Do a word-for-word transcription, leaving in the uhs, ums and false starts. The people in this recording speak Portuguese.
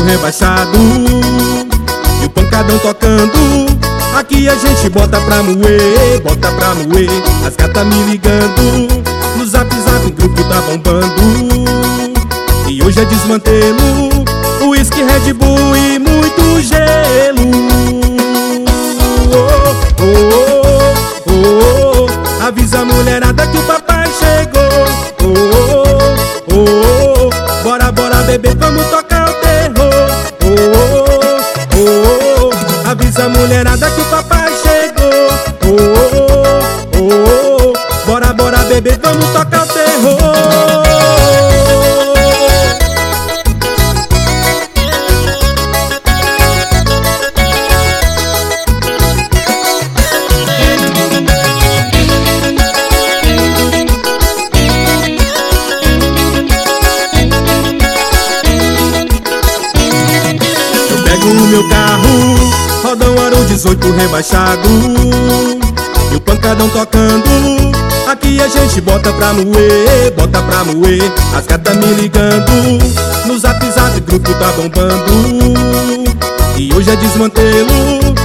rebaixado e o pancadão tocando. Aqui a gente bota pra moer, bota pra moer. As gatas me ligando, no zap zap grupo tá bombando. E hoje é desmantelo, uísque, Red Bull e muito gelo. Oh, oh, oh, oh, oh. Avisa a mulherada que o papai chegou. Oh, oh, oh, oh. Bora, bora beber, vamos tocar o terror. Oh, oh, oh, oh. Avisa a mulherada que o papai chegou. Oh, oh, oh, oh. Bora, bora beber, vamos tocar o terror. No meu carro, roda um aro dezoito rebaixado e o pancadão tocando. Aqui a gente bota pra moer, bota pra moer. As gatas me ligando, no zap zap grupo tá bombando. E hoje é desmantelo,